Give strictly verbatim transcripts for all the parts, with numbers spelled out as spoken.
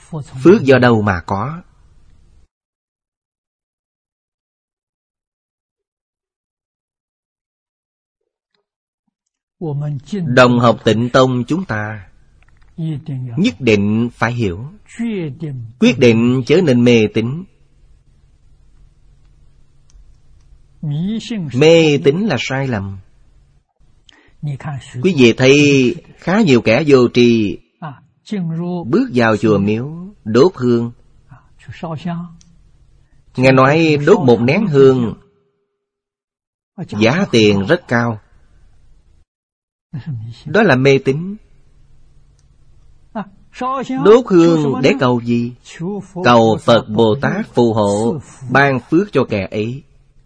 Phước do đâu mà có? Đồng học Tịnh Tông chúng ta nhất định phải hiểu, quyết định chớ nên mê tín. Mê tín là sai lầm. Quý vị thấy khá nhiều kẻ vô tri bước vào chùa miếu đốt hương. Nghe nói đốt một nén hương giá tiền rất cao. Đó là mê tín. Đốt hương để cầu gì? Cầu Phật Bồ Tát phù hộ, ban phước cho kẻ ấy.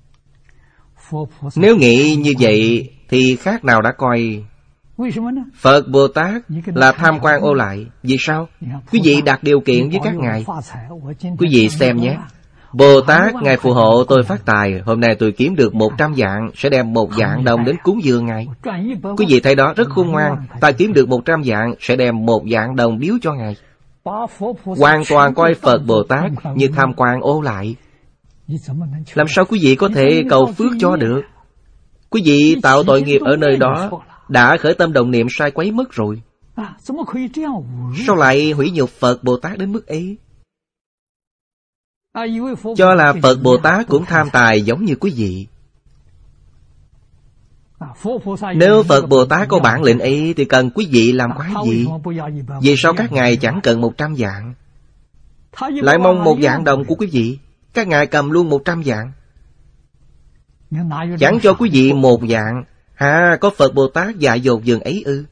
Nếu nghĩ như vậy thì khác nào đã coi Phật Bồ Tát là tham quan ô lại. Vì sao? Quý vị đặt điều kiện với các ngài. Quý vị xem nhé. Bồ Tát ngài phù hộ tôi phát tài. Hôm nay tôi kiếm được một trăm vạn, sẽ đem một vạn đồng đến cúng dường ngài. Quý vị thấy đó rất khôn ngoan. Ta kiếm được một trăm vạn, sẽ đem một vạn đồng biếu cho ngài. Hoàn toàn coi Phật Bồ Tát như tham quan ô lại. Làm sao quý vị có thể cầu phước cho được? Quý vị tạo tội nghiệp ở nơi đó, đã khởi tâm đồng niệm sai quấy mất rồi. Sao lại hủy nhục Phật Bồ Tát đến mức ấy? Cho là Phật Bồ Tát cũng tham tài giống như quý vị. Nếu Phật Bồ Tát có bản lĩnh ấy thì cần quý vị làm quái gì? Vì sao các ngài chẳng cần một trăm vạn, lại mong một vạn đồng của quý vị? Các ngài cầm luôn một trăm vạn, chẳng cho quý vị một vạn. Hả, có Phật Bồ Tát dạy dột dường ấy ư?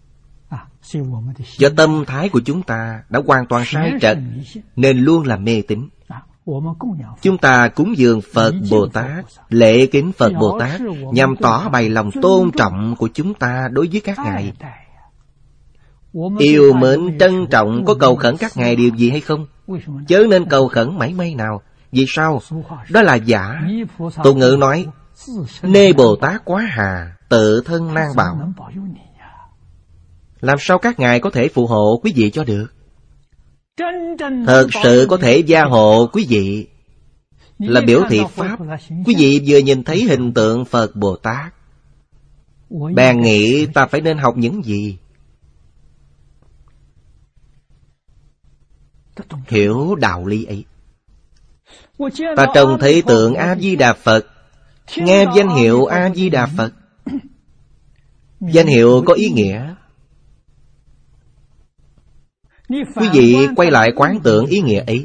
Do tâm thái của chúng ta đã hoàn toàn sai trật, nên luôn là mê tín. Chúng ta cúng dường Phật Bồ Tát, lễ kính Phật Bồ Tát, nhằm tỏ bày lòng tôn trọng của chúng ta đối với các ngài. Yêu mến trân trọng, có cầu khẩn các ngài điều gì hay không? Chớ nên cầu khẩn mảy may nào. Vì sao? Đó là giả. Tục ngữ nói, nê Bồ Tát quá hà, tự thân nan bảo. Làm sao các ngài có thể phù hộ quý vị cho được? Thật sự có thể gia hộ quý vị là biểu thị Pháp. Quý vị vừa nhìn thấy hình tượng Phật Bồ Tát, bèn nghĩ ta phải nên học những gì? Hiểu đạo lý ấy. Ta trông thấy tượng A-di-đà Phật, nghe danh hiệu A-di-đà Phật. Danh hiệu có ý nghĩa. Quý vị quay lại quán tưởng ý nghĩa ấy,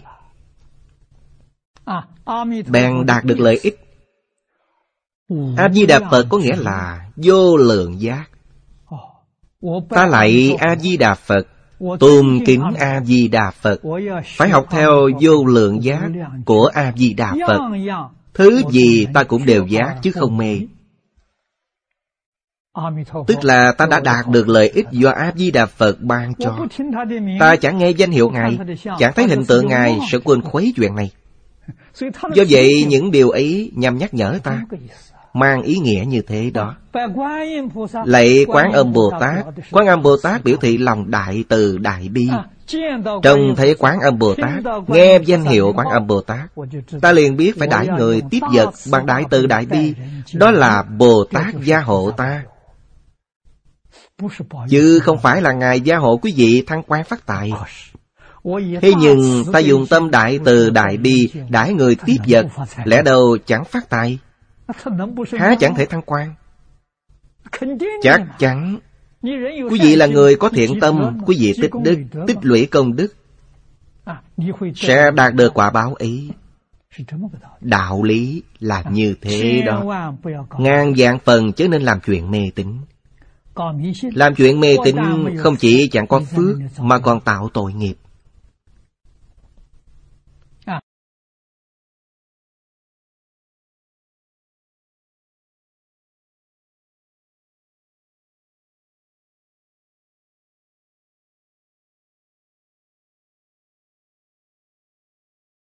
bèn đạt được lợi ích. A-di-đà Phật có nghĩa là vô lượng giác. Ta lạy A-di-đà Phật, tôn kính A-di-đà Phật, phải học theo vô lượng giác của A-di-đà Phật. Thứ gì ta cũng đều giác chứ không mê. Tức là ta đã đạt được lợi ích do A-di-đà Phật ban cho. Ta chẳng nghe danh hiệu Ngài, chẳng thấy hình tượng Ngài, sẽ quên khuấy chuyện này. Do vậy những điều ấy nhằm nhắc nhở ta, mang ý nghĩa như thế đó. Lạy Quán Âm Bồ Tát. Quán Âm Bồ Tát biểu thị lòng đại từ đại bi. Trông thấy Quán Âm Bồ Tát, nghe danh hiệu Quán Âm Bồ Tát, ta liền biết phải đãi người tiếp vật bằng đại từ đại bi. Đó là Bồ Tát gia hộ ta, chứ không phải là Ngài gia hộ quý vị thăng quan phát tài. Thế nhưng ta dùng tâm đại từ đại bi đãi người tiếp vật, lẽ đâu chẳng phát tài? Há chẳng thể thăng quan? Chắc chắn. Quý vị là người có thiện tâm, quý vị tích đức, tích lũy công đức, sẽ đạt được quả báo ấy. Đạo lý là như thế đó. Ngàn vạn phần chớ nên làm chuyện mê tín. Làm chuyện mê tín không chỉ chẳng có phước mà còn tạo tội nghiệp.